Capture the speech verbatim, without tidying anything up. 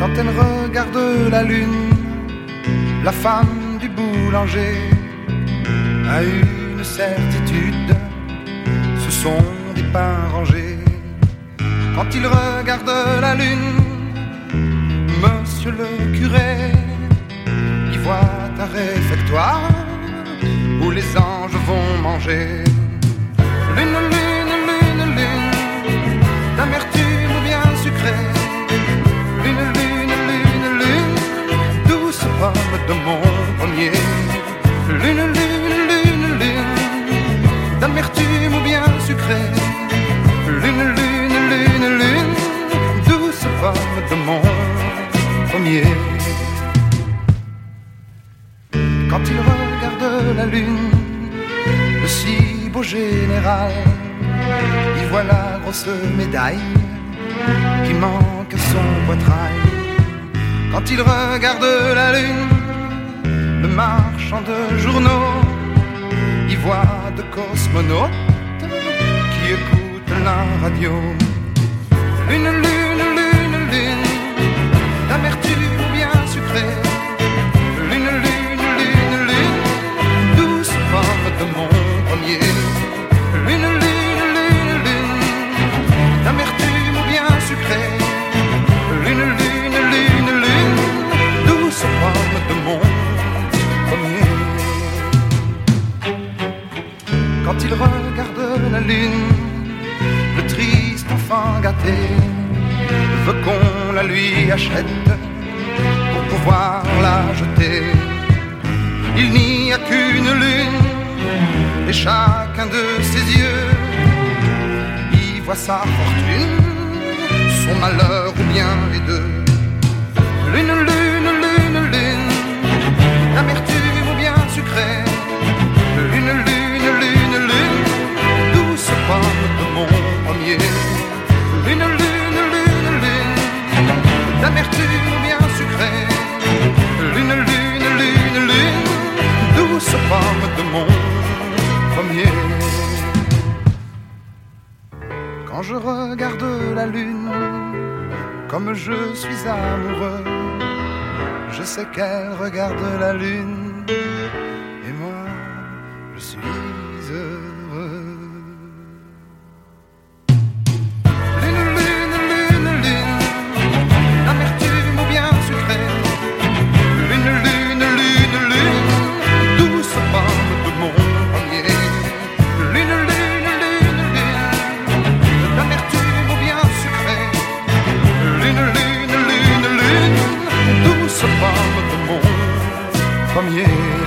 Quand elle regarde la lune, la femme du boulanger a une certitude, ce sont des pains rangés. Quand il regarde la lune, monsieur le curé, il voit un réfectoire où les anges vont manger. Lune, lune, lune, lune, d'amertume ou bien sucrée. Lune, lune, lune, lune, douce pomme de mon premier. Lune, lune, lune, lune, d'amertume ou bien sucrée. Lune, lune, lune, lune, douce pomme de mon premier. Quand il regarde la lune, le si beau général, il voit la grosse médaille qui manque à son poitrail. Quand il regarde la lune, le marchand de journaux, il voit de cosmonautes qui écoutent la radio. Lune, lune, lune, lune, d'amertume ou bien sucrée. Lune, lune, lune, lune, douce pomme de mon premier. Lune, lune, lune, lune, d'amertume ou bien sucrée. Lune, lune, lune, lune, douce pomme de mon premier. Quand il regarde la lune, le triste enfant gâté veut qu'on la lui achète pour pouvoir la jeter. Il n'y a qu'une lune et chacun de ses yeux y voit sa fortune, son malheur ou bien les deux. Lune, lune, lune, lune, d'amertume ou bien sucrée. Lune, lune, lune, lune, douce pomme de mon premier. Lune, lune, lune, lune, d'amertume ou bien sucrée. Lune, lune, lune, lune, douce pomme de mon premier. Quand je regarde la lune, comme je suis amoureux, je sais qu'elle regarde la lune, et moi, je suis heureux. Lune, lune, lune, lune, d'amertume ou bien sucrée. Lune, lune, lune, lune, douce pomme de mon premier. Lune, lune, lune, lune, d'amertume ou bien sucrée. Lune, lune, lune, lune, douce pomme de mon premier.